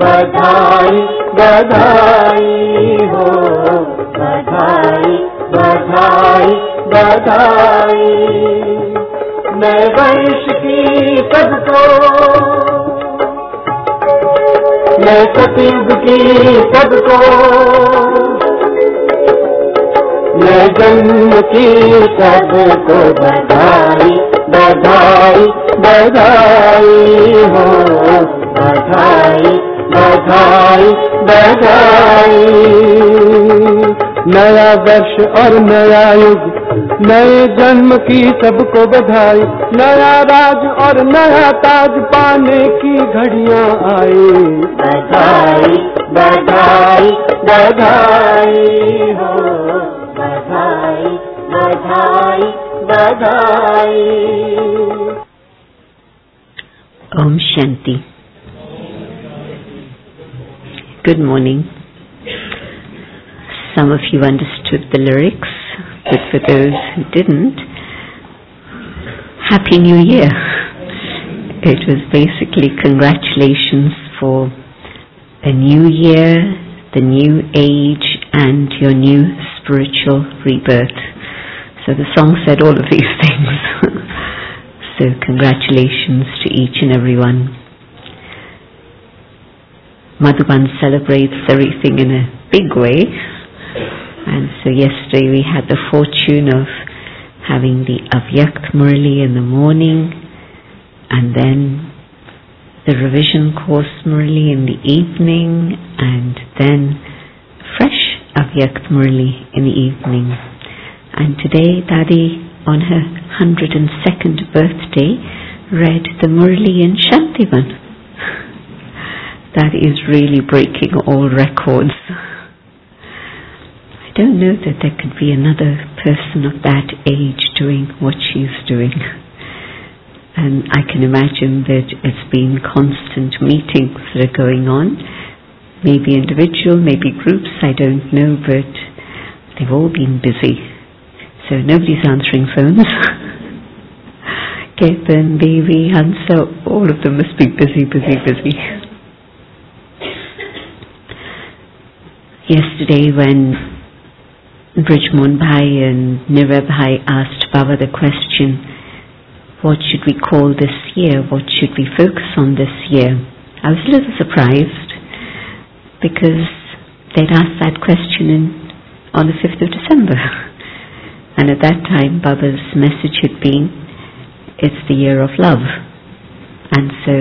बधाई बधाई हो, बधाई बधाई बधाई। नए वर्ष की सबको, नए सतयुग की सबको, नए जन्म की सबको बधाई बधाई बधाई हो, बधाई बधाई बधाई। नया वर्ष और नया युग, नए जन्म की सबको बधाई। नया राज और नया ताज पाने की घड़ियां आई। बधाई बधाई बधाई हो, बधाई बधाई बधाई। Om Shanti. Good morning. Some of you understood the lyrics, but for those who didn't, Happy New Year. It was basically congratulations for a new year, the new age, and your new spiritual rebirth. So the song said all of these things. So congratulations to each and every one. Madhuban celebrates everything in a big way, and so yesterday we had the fortune of having the Avyakt Murli in the morning, and then the revision course Murli in the evening, and then fresh Avyakt Murli in the evening. And today Dadi, on her 102nd birthday, read the Murli in Shantivan. That is really breaking all records. I don't know that there could be another person of that age doing what she's doing. And I can imagine that it's been constant meetings that are going on, maybe individual, maybe groups, I don't know, but they've all been busy. So nobody's answering phones. Ketan, Devi, Hansa, all of them must be busy, busy, busy. Yesterday when Brijmohan Bhai and Nirav Bhai asked Baba the question, what should we call this year? What should we focus on this year? I was a little surprised because they'd asked that question on the 5th of December. And at that time Baba's message had been, it's the year of love. And so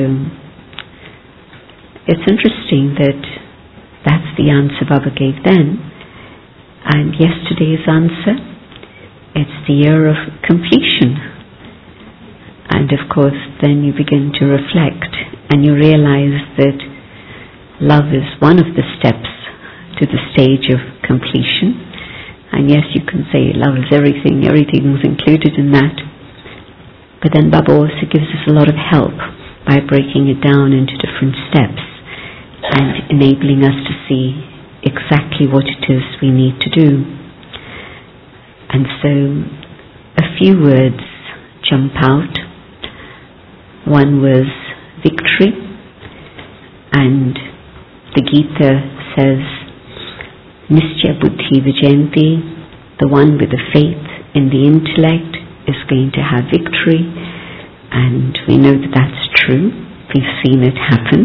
it's interesting that that's the answer Baba gave then. And yesterday's answer, it's the year of completion. And of course then you begin to reflect and you realize that love is one of the steps to the stage of completion. And yes, you can say love is everything, everything's included in that. But then Baba also gives us a lot of help by breaking it down into different steps and enabling us to see exactly what it is we need to do. And so a few words jump out. One was victory, and the Gita says, Nishya Buddhi Vijayanti, the one with the faith in the intellect is going to have victory, and we know that that's true. We've seen it happen.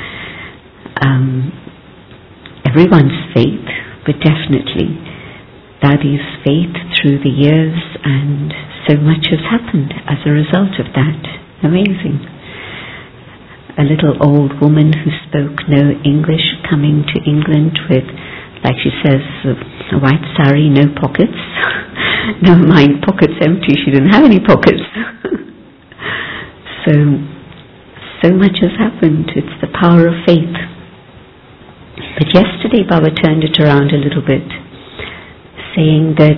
Everyone's faith, but definitely Dadi's faith through the years, and so much has happened as a result of that. Amazing. A little old woman who spoke no English coming to England with, like she says, a white sari, no pockets. Never mind, pockets empty, she didn't have any pockets. So much has happened. It's the power of faith. But yesterday Baba turned it around a little bit, saying that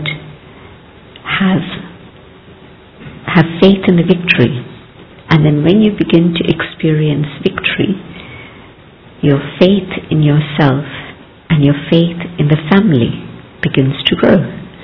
have faith in the victory. And then when you begin to experience victory, your faith in yourself and your faith in the family begins to grow.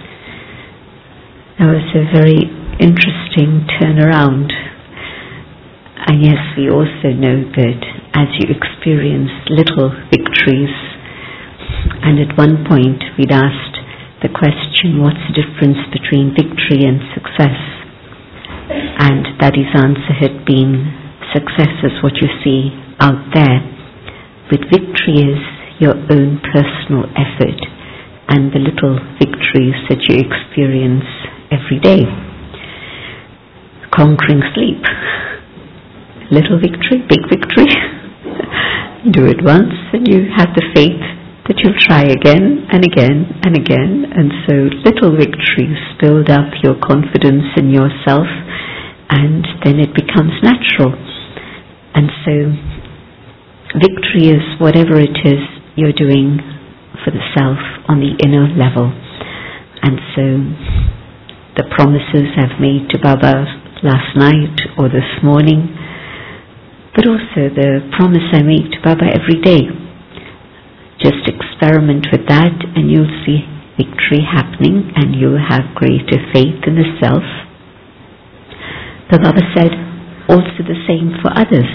That was a very interesting turnaround. And yes, we also know that as you experience little victories. And at one point we'd asked the question, what's the difference between victory and success? And Daddy's answer had been, success is what you see out there, but victory is your own personal effort and the little victories that you experience every day. Conquering sleep. Little victory, big victory. Do it once and you have the faith that you'll try again and again and again, and so little victories build up your confidence in yourself, and then it becomes natural. And so victory is whatever it is you're doing for the self on the inner level. And so the promises I've made to Baba last night or this morning, but also the promise I make to Baba every day. Just experiment with that and you'll see victory happening and you'll have greater faith in the self. But Baba said also the same for others.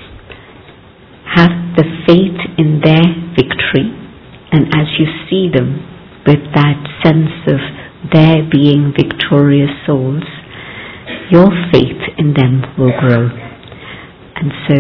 Have the faith in their victory, and as you see them with that sense of their being victorious souls, your faith in them will grow. And so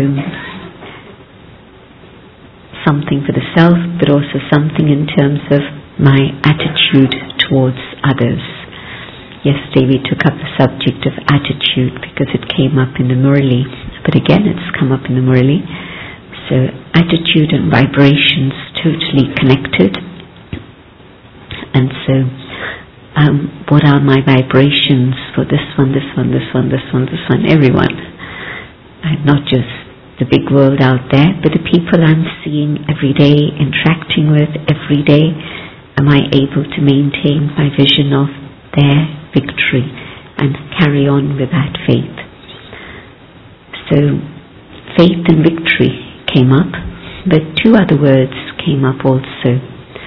something for the self, but also something in terms of my attitude towards others. Yesterday we took up the subject of attitude because it came up in the Murli, but again it's come up in the Murli. So attitude and vibrations totally connected. And so what are my vibrations for this one, this one, this one, this one, this one, everyone? And not just the big world out there, but the people I'm seeing every day, interacting with every day. Am I able to maintain my vision of their victory and carry on with that faith? So faith and victory came up, but two other words came up also.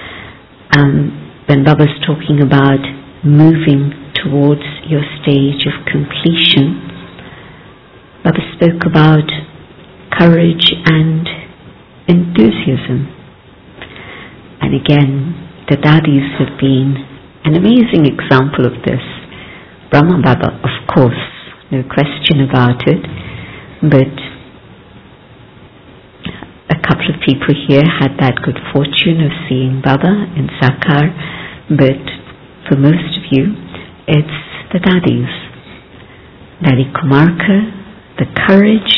When Baba's talking about moving towards your stage of completion, Baba spoke about courage and enthusiasm. And again, the Dadis have been an amazing example of this. Brahma Baba, of course, no question about it, but a couple of people here had that good fortune of seeing Baba in Sakar, but for most of you, it's the Dadis. Dadi Kumarka, the courage.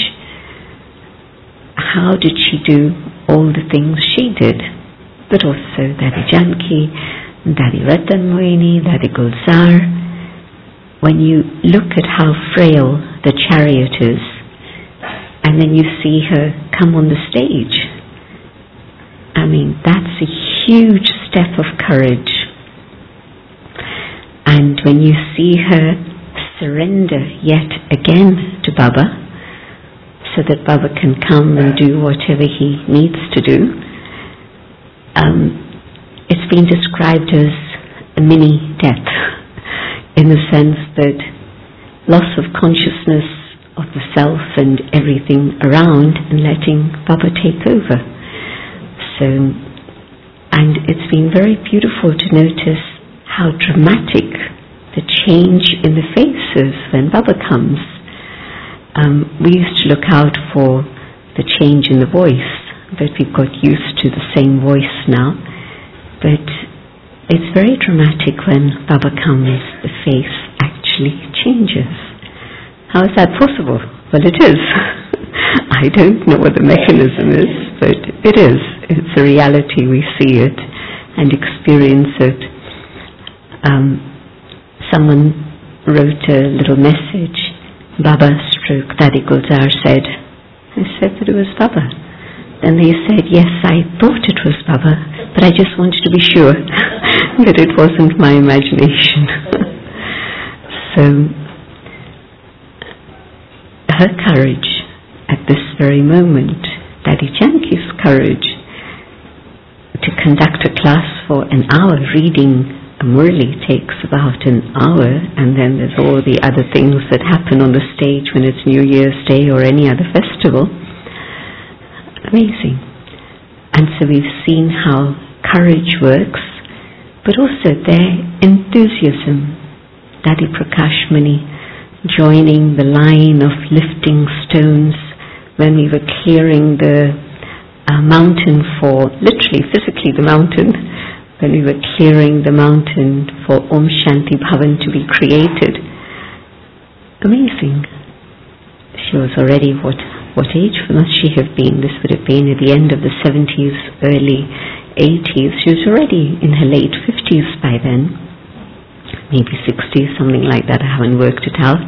How did she do all the things she did? But also Dadi Janki, Dadi Ratan Moini, Dadi Gulzar. When you look at how frail the chariot is, and then you see her come on the stage, I mean, that's a huge step of courage. And when you see her surrender yet again to Baba, so that Baba can come and do whatever he needs to do, it's been described as a mini death, in the sense that loss of consciousness of the self and everything around, and letting Baba take over. So, and it's been very beautiful to notice how dramatic the change in the faces when Baba comes. We used to look out for the change in the voice, but we've got used to the same voice now. But it's very dramatic when Baba comes, the face actually changes. How is that possible? Well, it is. I don't know what the mechanism is, but it is. It's a reality. We see it and experience it. Someone wrote a little message. Baba stroke Dadi Gulzar said, I said that it was Baba. Then they said, yes, I thought it was Baba, but I just wanted to be sure that it wasn't my imagination. So, her courage at this very moment, Dadi Janki's courage, to conduct a class for an hour reading a Murli takes about an hour, and then there's all the other things that happen on the stage when it's New Year's Day or any other festival. Amazing. And so we've seen how courage works, but also their enthusiasm. Daddy Prakash Muni joining the line of lifting stones when we were clearing the mountain for, literally, physically the mountain, when we were clearing the mountain for Om Shanti Bhavan to be created. Amazing. She was already, what age must she have been? This would have been at the end of the 70s, early 80s. She was already in her late 50s by then, maybe 60s, something like that. I haven't worked it out.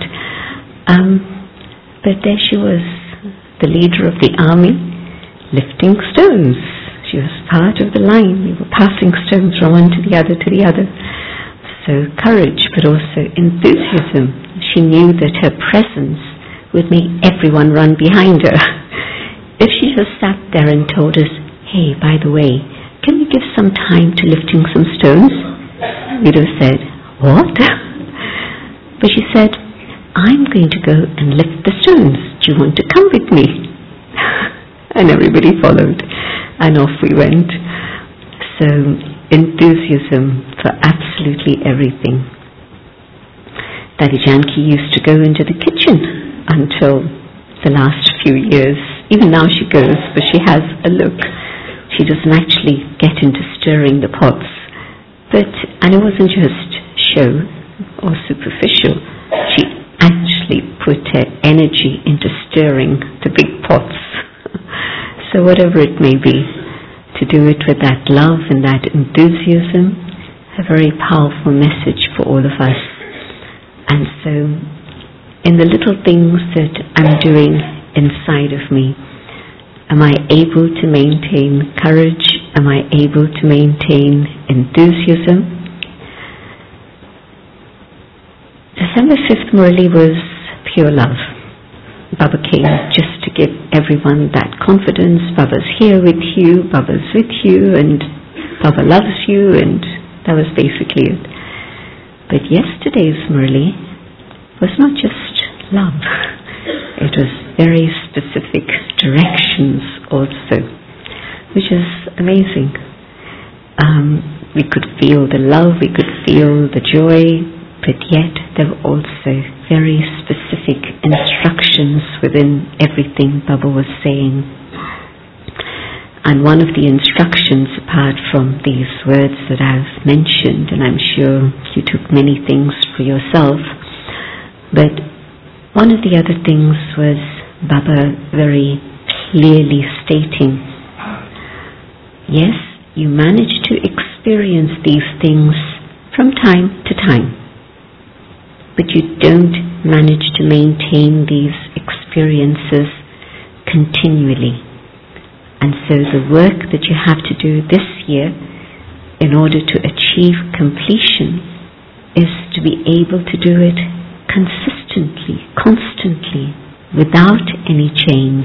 But there she was, the leader of the army, lifting stones. She was part of the line. We were passing stones from one to the other to the other. So courage, but also enthusiasm. She knew that her presence would make everyone run behind her. If she just sat there and told us, hey, by the way, can we give some time to lifting some stones? We'd have said, what? But she said, I'm going to go and lift the stones. Do you want to come with me? And everybody followed, and off we went. So, enthusiasm for absolutely everything. Daddy Janki used to go into the kitchen until the last few years. Even now she goes, but she has a look. She doesn't actually get into stirring the pots. And it wasn't just show or superficial. She actually put her energy into stirring the big pots. So whatever it may be, to do it with that love and that enthusiasm, a very powerful message for all of us. And so, in the little things that I'm doing inside of me, am I able to maintain courage? Am I able to maintain enthusiasm? December 5th Murali was pure love. Baba came just to give everyone that confidence. Baba's here with you, Baba's with you, and Baba loves you, and that was basically it. But yesterday's Murali was not just love. It was very specific directions also, which is amazing. We could feel the love, we could feel the joy, but yet there were also very specific instructions within everything Baba was saying. And one of the instructions, apart from these words that I've mentioned, and I'm sure you took many things for yourself, but one of the other things was Baba very clearly stating, yes, you manage to experience these things from time to time, but you don't manage to maintain these experiences continually. And so the work that you have to do this year in order to achieve completion is to be able to do it consistently, constantly, without any change.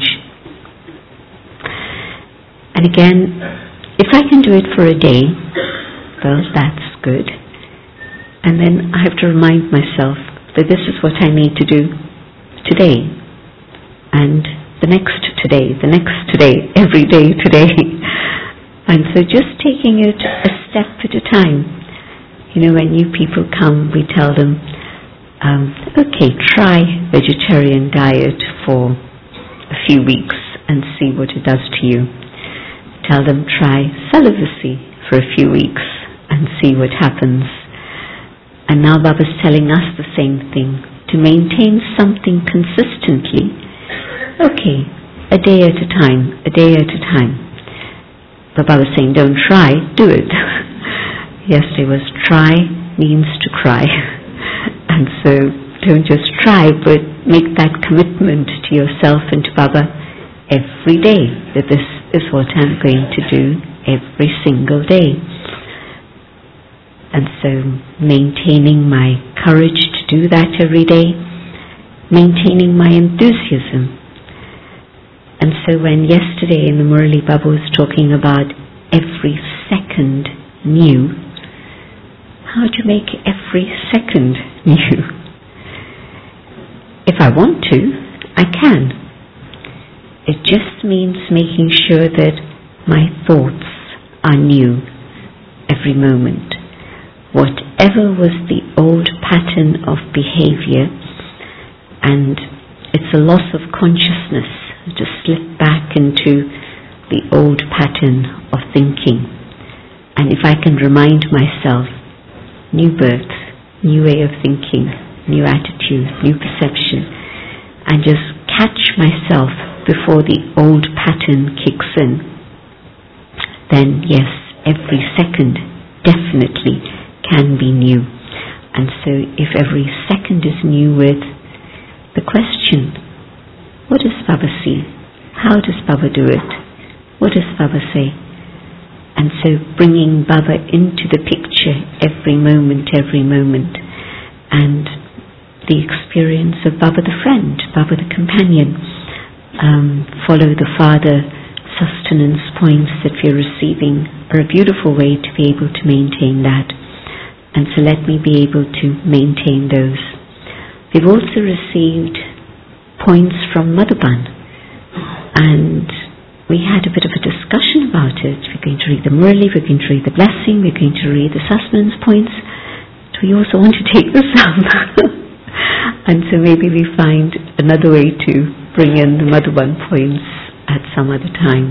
And again, if I can do it for a day, well, that's good. And then I have to remind myself that this is what I need to do today, and the next today, every day today. And so just taking it a step at a time. You know, when new people come, we tell them, okay, try vegetarian diet for a few weeks and see what it does to you. Tell them, try celibacy for a few weeks and see what happens. And now Baba's telling us the same thing, to maintain something consistently. Okay, a day at a time, a day at a time. But Baba's saying, don't try, do it. Yesterday was try means to cry. And so don't just try, but make that commitment to yourself and to Baba every day, that this is what I'm going to do every single day. And so maintaining my courage to do that every day, maintaining my enthusiasm. And so when yesterday in the Murali Baba was talking about every second new, how to make every second new? If I want to, I can. it just means making sure that my thoughts are new every moment. Whatever was the old pattern of behavior, and it's a loss of consciousness to slip back into the old pattern of thinking. And if I can remind myself, new birth, new way of thinking, new attitude, new perception, and just catch myself before the old pattern kicks in, then yes, every second definitely can be new. And so if every second is new with the question, what does Baba see? How does Baba do it? What does Baba say? And so bringing Baba into the picture every moment, and the experience of Baba the friend, Baba the companion, follow the Father sustenance points that we're receiving are a beautiful way to be able to maintain that. And so let me be able to maintain those. We've also received points from Madhuban, and we had a bit of a discussion about it. We're going to read the Murli, we're going to read the blessing, we're going to read the sustenance points. Do we also want to take this up? And so maybe we find another way to bring in the Madhuban points at some other time.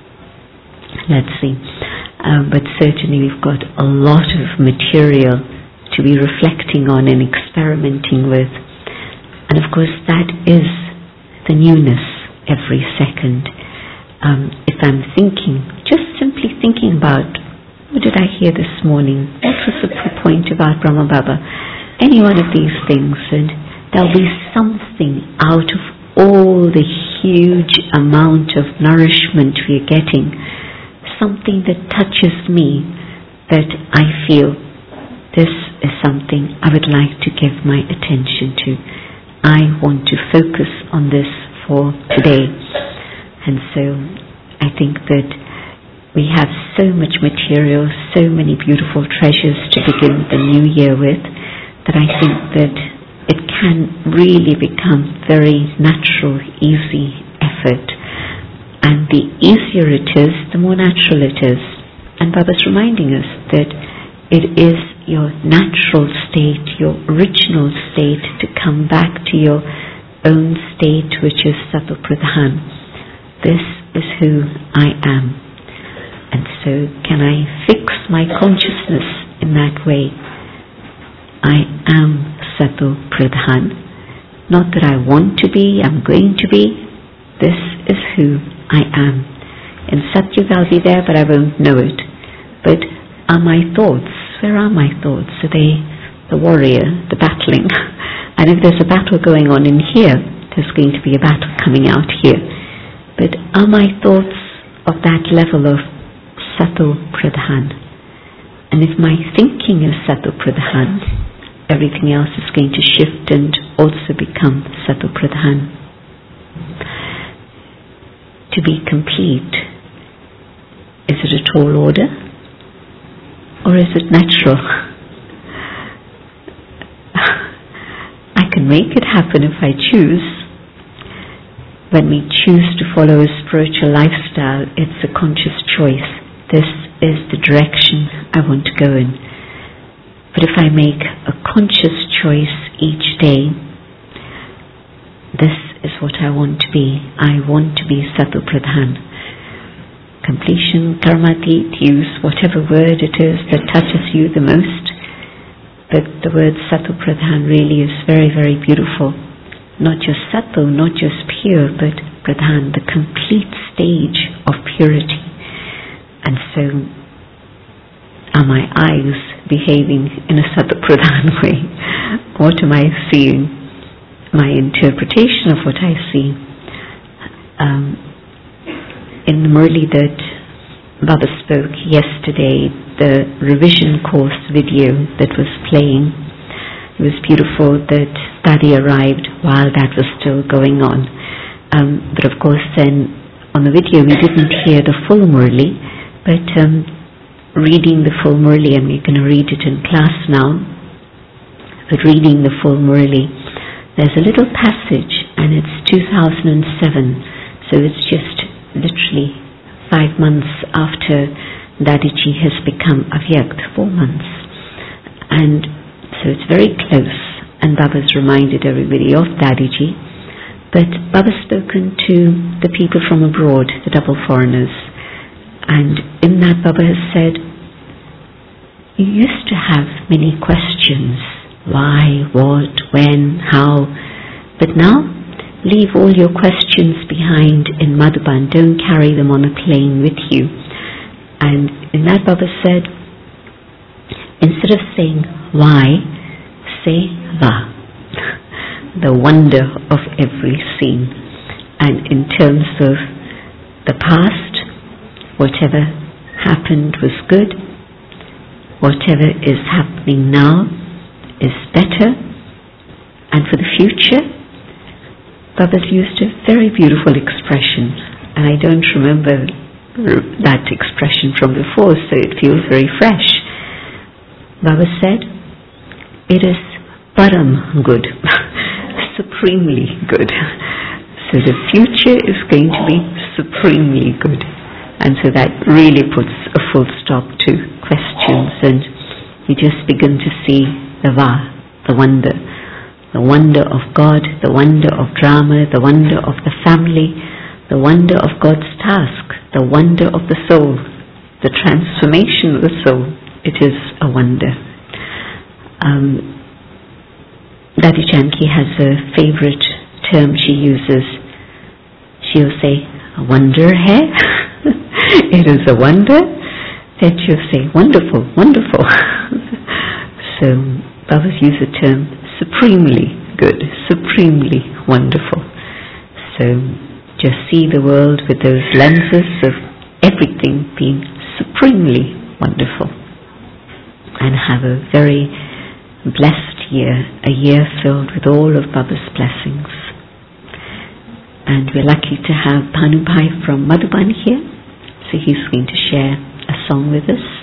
Let's see. But certainly we've got a lot of material to be reflecting on and experimenting with. And of course that is the newness every second. If I'm thinking, just simply thinking about, what did I hear this morning? What was the point about Brahma Baba? Any one of these things, and there'll be something out of all the huge amount of nourishment we're getting, something that touches me, that I feel this is something I would like to give my attention to. I want to focus on this for today. And so I think that we have so much material, so many beautiful treasures to begin the new year with, that I think that it can really become very natural, easy effort. And the easier it is, the more natural it is. And Baba's reminding us that it is your natural state, your original state, to come back to your own state, which is Sattva Pradhan. This is who I am. And so can I fix my consciousness in that way? I am Sattva Pradhan. Not that I want to be, I'm going to be. This is who I am. In Satyuga I'll be there, but I won't know it. But are my thoughts, where are my thoughts? Are they the warrior, the battling? And if there's a battle going on in here, there's going to be a battle coming out here. But are my thoughts of that level of Sattva Pradhan? And if my thinking is Sattva Pradhan, everything else is going to shift and also become Sattva Pradhan. To be complete, is it a tall order? Or is it natural? I can make it happen if I choose. When we choose to follow a spiritual lifestyle, it's a conscious choice. This is the direction I want to go in. But if I make a conscious choice each day, this is what I want to be. I want to be Sattva Pradhan. Completion, Karmatit, use whatever word it is that touches you the most. But the word Sattva Pradhan really is very, very beautiful. Not just Sattva, not just pure, but Pradhan, the complete stage of purity. And so, are my eyes behaving in a Sattva Pradhan way? What am I seeing? My interpretation of what I see. In the Murli that Baba spoke yesterday, the revision course video that was playing, it was beautiful that Daddy arrived while that was still going on. But of course then on the video we didn't hear the full Murli, but reading the full Murli, and we're going to read it in class now, but reading the full Murli, there's a little passage, and it's 2007, So it's just literally 5 months after Dadiji has become Avyakt, 4 months. And so it's very close, and Baba's reminded everybody of Dadiji. But Baba's spoken to the people from abroad, the double foreigners, and in that Baba has said, you used to have many questions, why, what, when, how, but now leave all your questions behind in Madhuban, don't carry them on a plane with you. And in that Baba said, instead of saying why, say Va, the wonder of every scene. And in terms of the past, whatever happened was good, whatever is happening now is better, and for the future, Baba's used a very beautiful expression, and I don't remember that expression from before, so it feels very fresh. Baba said, it is param good, supremely good. So the future is going to be supremely good. And so that really puts a full stop to questions, and you just begin to see the Va, the wonder of God, the wonder of drama, the wonder of the family, the wonder of God's task, the wonder of the soul, the transformation of the soul. It is a wonder. Dadi Janki has a favorite term she uses. She'll say, a wonder hai? It is a wonder. Then she'll say, wonderful, wonderful. So Baba's used the term supremely good, supremely wonderful. So just see the world with those lenses of everything being supremely wonderful. And have a very blessed year, a year filled with all of Baba's blessings. And we're lucky to have Bhanu Bhai from Madhuban here, so he's going to share a song with us.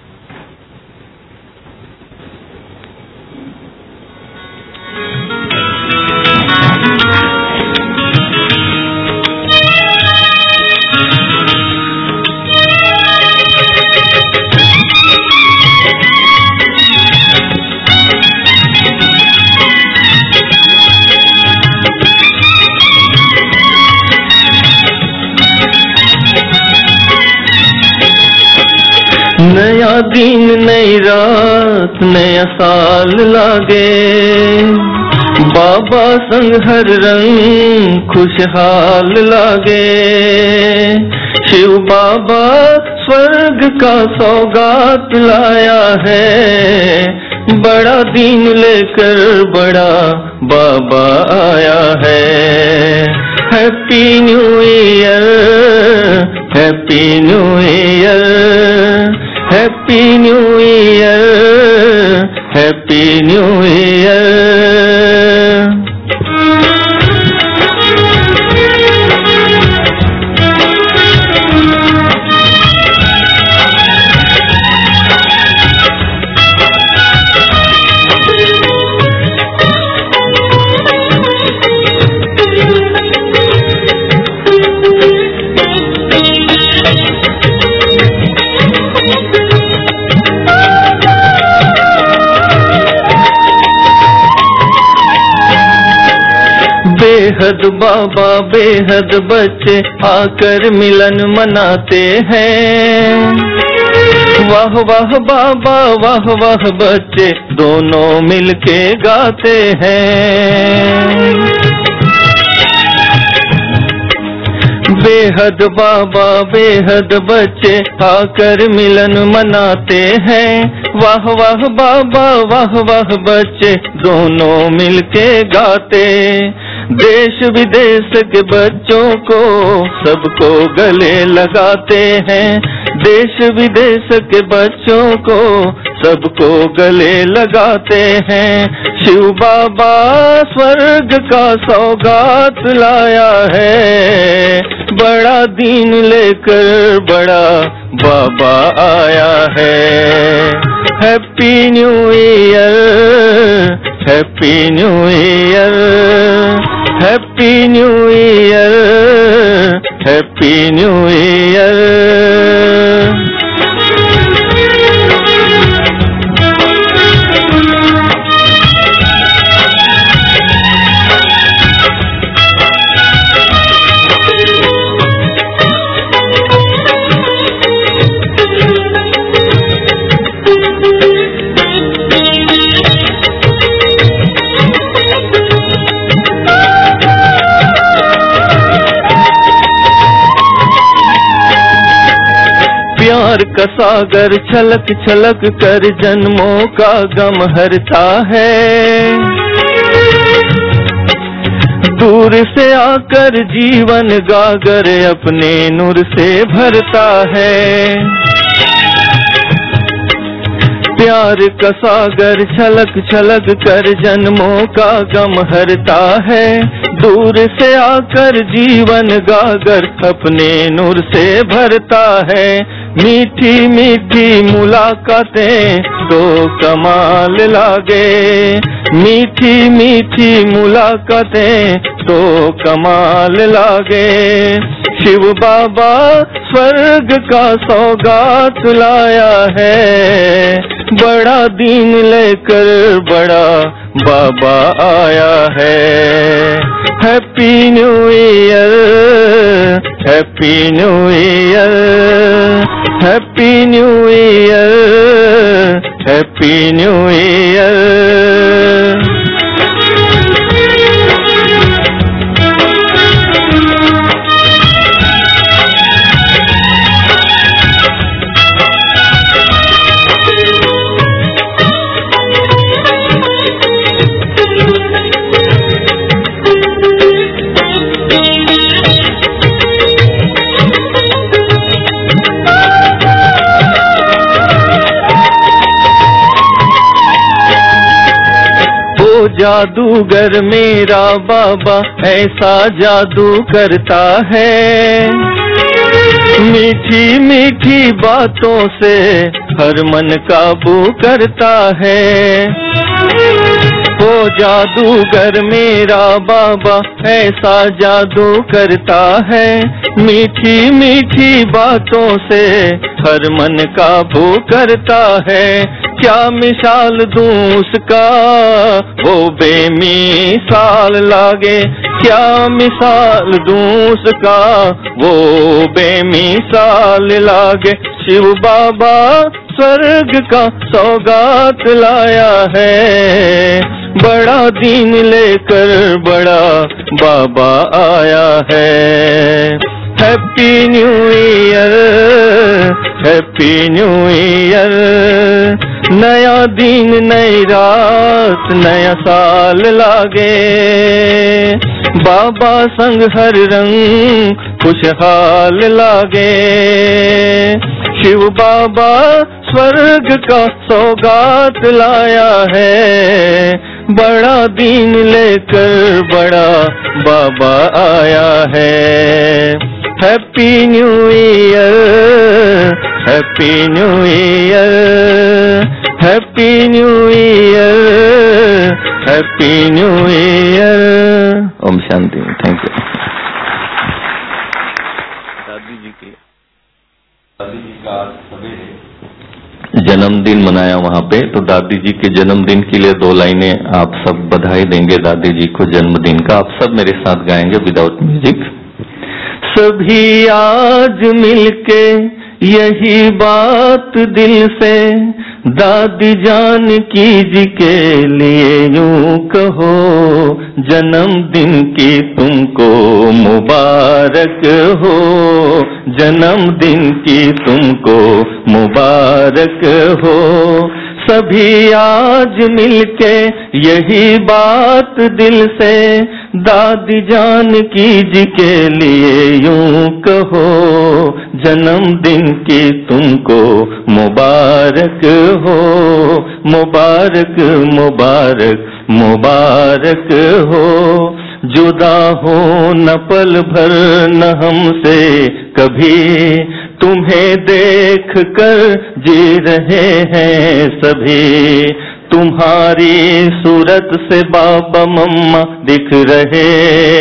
नया दिन नई रात नया साल लागे, बाबा संग हर रंग खुशहाल लागे। शिव बाबा स्वर्ग का सौगात लाया है, बड़ा दिन लेकर बड़ा बाबा आया है। Happy new year, happy new year, happy new year, happy new year. बेहद बाबा बेहद बच्चे आकर मिलन मनाते हैं। वाह वाह बाबा वाह वाह बच्चे दोनों मिलके गाते हैं। बेहद बाबा बेहद बच्चे आकर मिलन मनाते हैं। वाह वाह बाबा वाह वाह बच्चे दोनों मिलके गाते। देश विदेश के बच्चों को सबको गले लगाते हैं। देश विदेश के बच्चों को सबको गले लगाते हैं। शिव बाबा स्वर्ग का सौगात लाया है, बड़ा दिन लेकर बड़ा बाबा आया है। Happy new year, happy new year, happy new year, happy new year. प्यार का सागर छलक छलक कर जन्मों का गम हरता है। दूर से आकर जीवन गागर अपने नूर से भरता है। प्यार का सागर छलक छलक कर जन्मों का गम हरता है। दूर से आकर जीवन गागर अपने नूर से भरता है। मीठी मीठी मुलाकातें तो कमाल लागे, मीठी मीठी मुलाकातें तो कमाल लागे। शिव बाबा स्वर्ग का सौगात लाया है। बड़ा दीन लेकर बड़ा बाबा आया है। Happy new year, happy new year, happy new year, happy new year. जादूगर मेरा बाबा ऐसा जादू करता है। मीठी मीठी बातों से हर मन काबू करता है। वो जादूगर मेरा बाबा ऐसा जादू करता है। मीठी मीठी बातों से हर मन काबू करता है। क्या मिसाल दूं उसका वो बेमिसाल लागे। क्या मिसाल दूं उसका वो बेमिसाल लागे। शिव बाबा स्वर्ग का सौगात लाया है। बड़ा दीन लेकर बड़ा बाबा आया है। Happy new year, happy new year. नया दिन नई रात नया साल लागे। बाबा संग हर रंग खुशहाल लागे। शिव बाबा स्वर्ग का सौगात लाया है। बड़ा दीन लेकर बड़ा बाबा आया है। Happy new year, happy new year, happy new year, happy new year. ओम शांति। Thank you. दादी जी का सवेरे जन्मदिन मनाया वहाँ पे, तो दादी जी के जन्मदिन के लिए 2 लाइनें आप सब बधाई देंगे दादी जी को जन्मदिन का। आप सब मेरे साथ गाएंगे विदाउट म्यूजिक। सभी आज मिलके यही बात दिल से दादी जान की जी के लिए यूं कहो। जन्मदिन की तुमको मुबारक हो, जन्मदिन की तुमको मुबारक हो। सभी आज मिलके यही बात दिल से दादी जान की जी के लिए यूं कहो। जन्मदिन की तुमको मुबारक हो, मुबारक मुबारक मुबारक हो। जुदा हो न पल भर न हमसे कभी, तुम्हें देख कर जी रहे हैं सभी। तुम्हारी सूरत से बाबा मम्मा दिख रहे,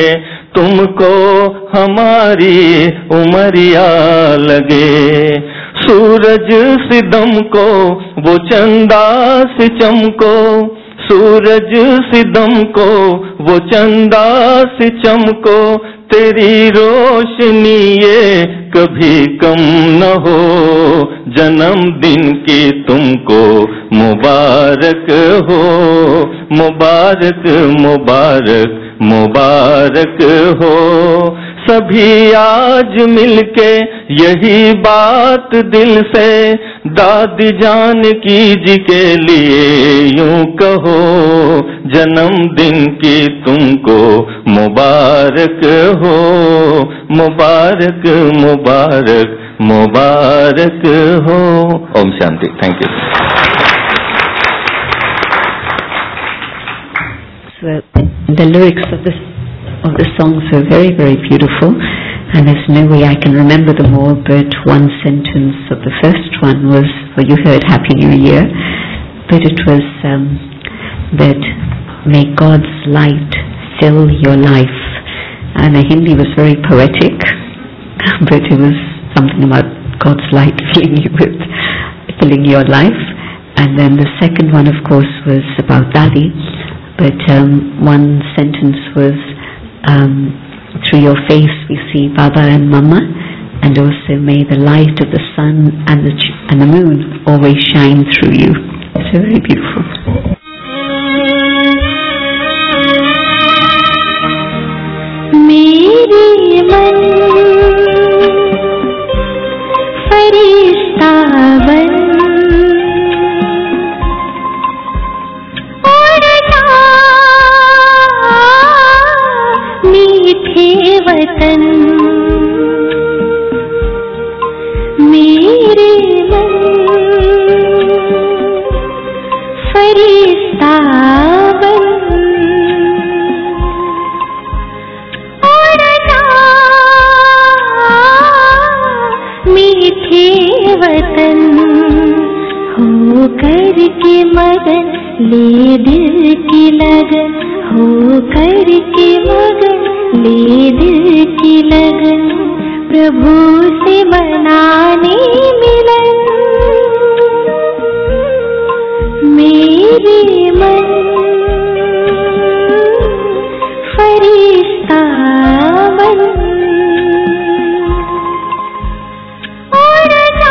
तुमको हमारी उमरिया लगे। सूरज सिदम को वो चंदा से चमको, सूरज सिदम को वो चंदा से चमको, तेरी रोशनी ये कभी कम न हो। जन्मदिन की तुमको मुबारक हो, मुबारक मुबारक मुबारक हो। सभी आज मिलके यही बात दिल से दादी जान की जी के लिए यूं कहो, जन्मदिन की तुमको मुबारक हो, मुबारक मुबारक मुबारक हो। ओम शांति। Thank you. So the lyrics of the songs were very, very beautiful, and there's no way I can remember them all, but one sentence of the first one was, well, you heard Happy New Year, but it was that may God's light fill your life, and the Hindi was very poetic, but it was something about God's light filling your life. And then the second one, of course, was about Dadi, but one sentence was, through your face we see Baba and Mama, and also may the light of the sun and the moon always shine through you. So very beautiful. मेरे मन फरिश्ता बन वतन, मेरे मन फरिश्ता बन उड़ना मीठे वतन, हो कर के मगन ले दिल की लगन, हो कर के मगन ले दिल की लगन, प्रभु से मनाने मिलन। मेरे मन फरिश्ता बन उड़ना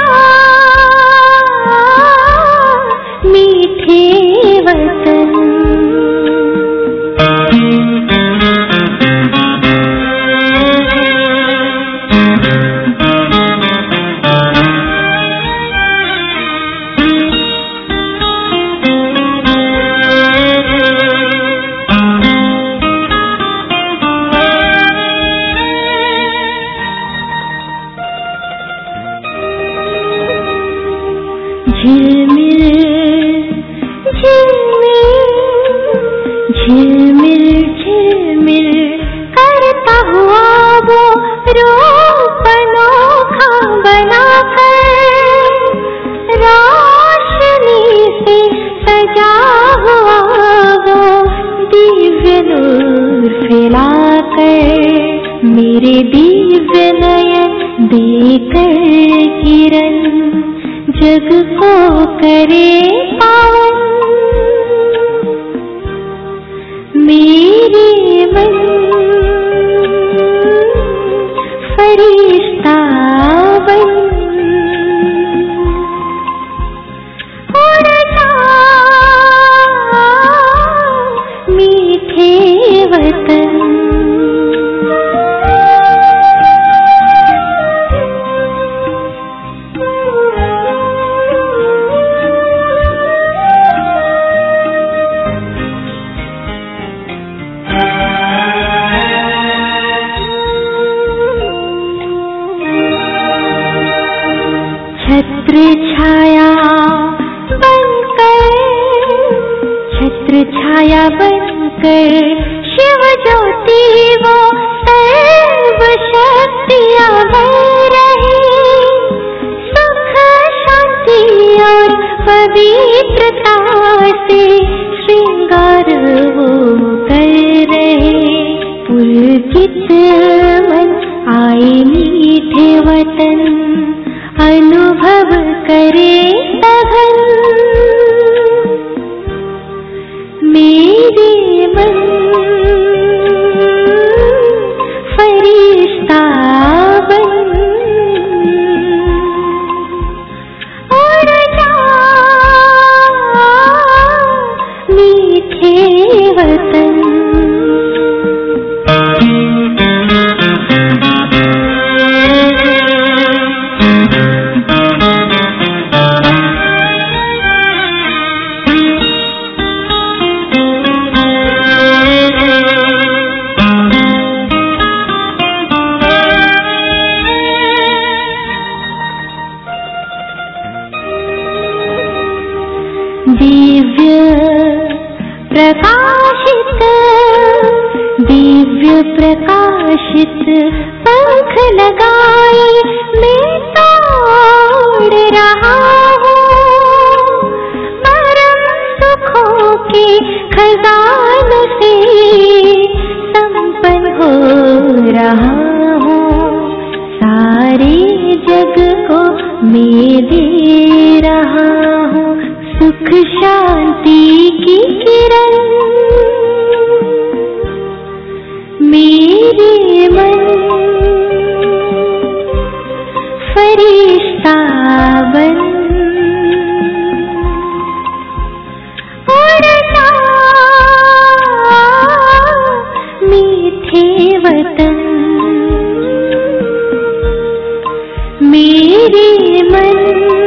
मीठे वतन। मेरे दिव्य नयन देकर किरण जग को करे पावन। मेरे मन फरिश्ता बन उड़ना मीठे वतन। छत्र छाया बनकर शिव ज्योति वो सर्व शक्तियां बन रही, सुख शांति और पवित्रता से श्रृंगार वो कर रहे। पुलकित मीठे वतन अनुभव करे सघन। मेरे मन फरिश्ता बन उड़ जा मीठे वतन। दिव्य प्रकाशित पंख लगाए मैं तोड़ रहा हूँ। परम सुखों के खजानों से संपन्न हो रहा हूँ। सारे जग को मैं दे रहा हूँ सुख शांति की किरण। मेरे मन फरिश्ता बन उड़ जा मीठे वतन। मेरे मन